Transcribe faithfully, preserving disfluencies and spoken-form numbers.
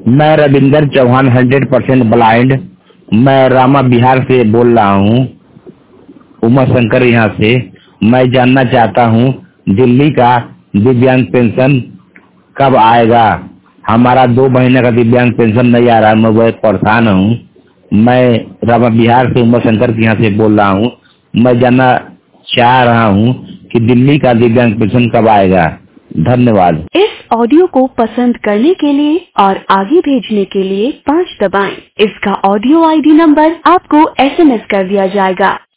मैं Ravinder Chauhan hundred percent blind, मैं रामा बिहार से बोल रहा हूँ, उमा शंकर यहाँ से। मैं जानना चाहता हूँ दिल्ली का दिव्यांग पेंशन कब आएगा। हमारा दो महीने का दिव्यांग पेंशन नहीं आ रहा, मैं बहुत परेशान हूँ। मैं रामा बिहार से उमा शंकर यहाँ से बोल रहा हूँ। मैं जानना चाह रहा हूँ कि दिल्ली का दिव्यांग पेंशन कब आएगा। धन्यवाद। इस ऑडियो को पसंद करने के लिए और आगे भेजने के लिए पाँच दबाएं। इसका ऑडियो आईडी नंबर आपको एसएमएस कर दिया जाएगा।